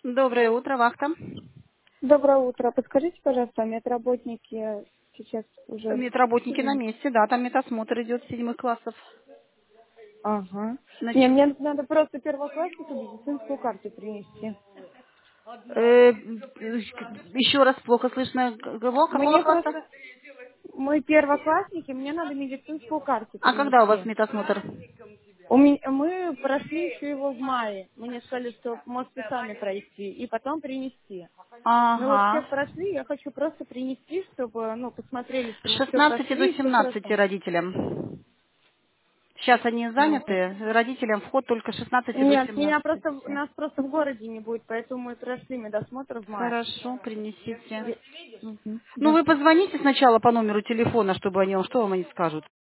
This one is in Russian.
Доброе утро, вахта. Доброе утро. Подскажите, пожалуйста, медработники сейчас уже... Медработники на месте, да, там медосмотр идет 7 классов. Ага. Не, Значит, мне надо просто первокласснику медицинскую карту принести. еще раз плохо слышно. Кого? Какого Мне класса? просто... Мы первоклассники, мне надо медицинскую карту А когда у вас принести. медосмотр? Мы прошли еще его в мае. Мне сказали, что можете сами пройти и потом принести. Мы вот все Ага. прошли, я хочу просто принести, чтобы, посмотрели, что С мы все 16 до прошли и все 17 хорошо. родителям. Сейчас они Мгм. заняты, родителям вход только с 16 до Нет, 17. нас просто в городе не будет, поэтому мы прошли медосмотр в мае. Хорошо, принесите. Мгм. Ну, Да. вы позвоните сначала по номеру телефона, чтобы они, что вам они скажут.